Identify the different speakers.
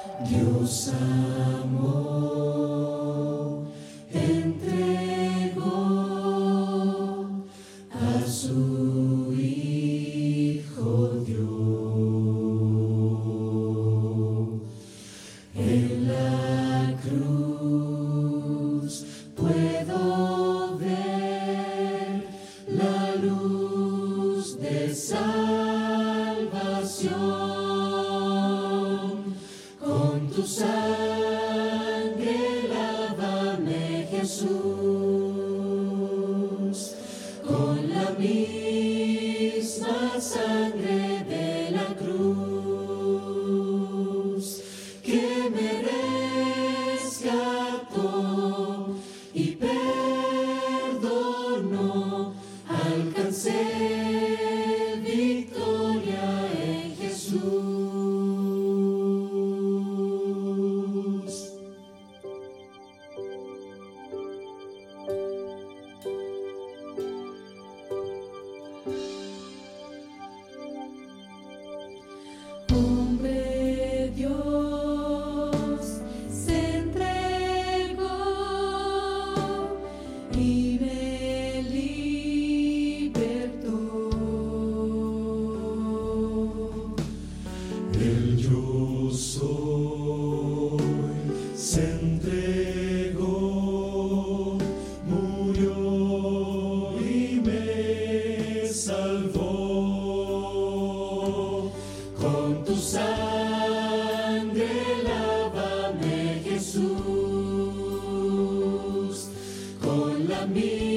Speaker 1: Dios amó, entregó a su Hijo dio. En la cruz puedo ver la luz de salvación. Con tu sangre lávame, Jesús, con la misma sangre de la cruz que me rescató y perdonó. Alcancé victoria en Jesús. Hombre Dios se entregó y me libertó. El yo soy se entregó, murió y me salvó. Con tu sangre lávame, Jesús, con la misma